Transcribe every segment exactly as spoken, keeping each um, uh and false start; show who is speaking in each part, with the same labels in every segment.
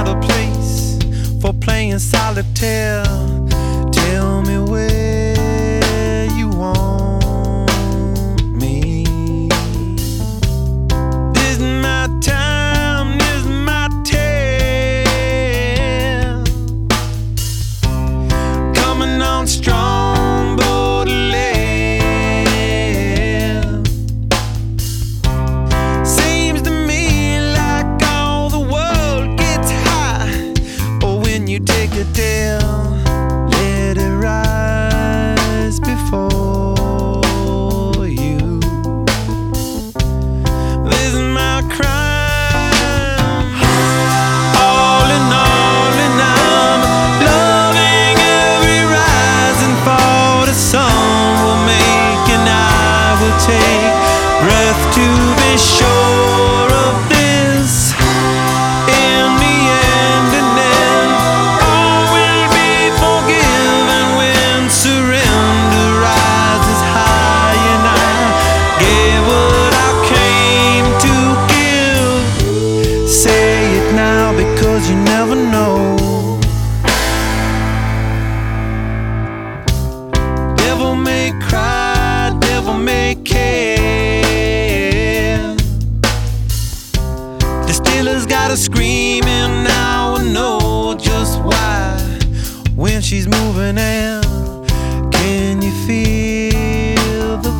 Speaker 1: out of place for playing solitaire. Tell me where you want me. This is my time, this is my tale. Coming on strong, Baudelaire. Seems to me like all the world gets high, or when you take a dare, let it rise before you. This is my crime. All in all, and I'm loving every rise and fall. The sun will make and I will take breath to be sure of this. In the end, and then all will be forgiven when surrender rises high, and I gave what I came to give. Say it now, because you never know. Devil may cry, devil may care. The Steelers got her screaming, now I know just why. When she's moving in, can you feel the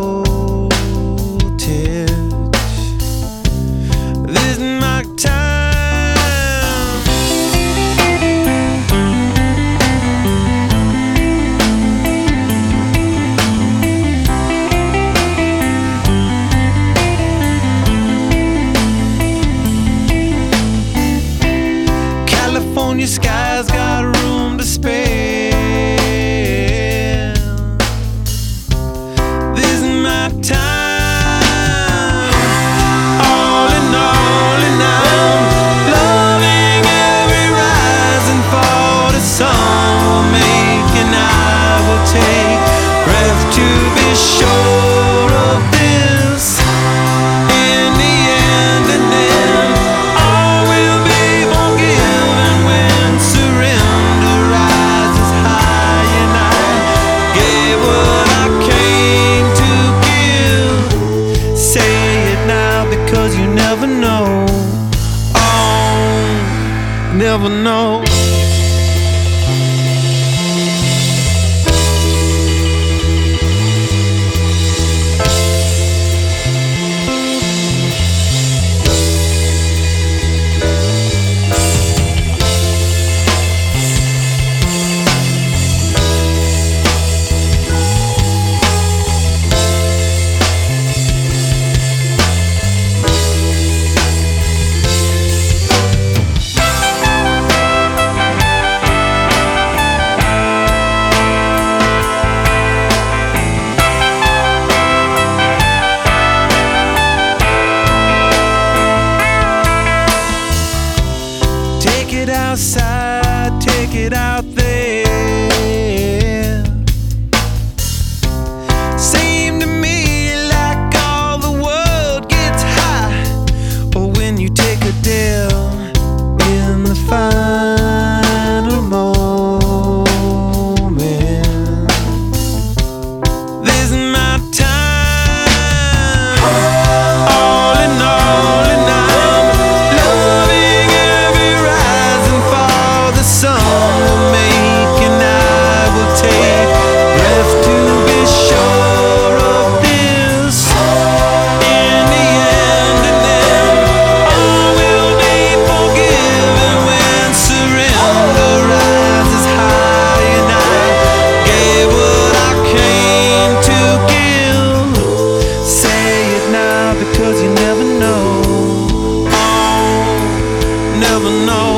Speaker 1: voltage? This is my time. California skies got room to spare. This is my time. All in all, and I'm loving every rise and fall. The sun will make and I will take breath to be sure of this. In the end, and then all will be forgiven when surrender rises high, and I gave what I came to give. Say it now, because you never know. Oh, never know. Take it outside, take it out there. Seem to me like all the world gets high, or when you take a dare in the final moment. This is my time. All in all, and I'm loving every rise and fall. The sun will make and I will take breath to be sure of this. In the end, and then all will be forgiven when surrender rises high, and I gave what I came to give. Say it now, because you never know. Oh, never know.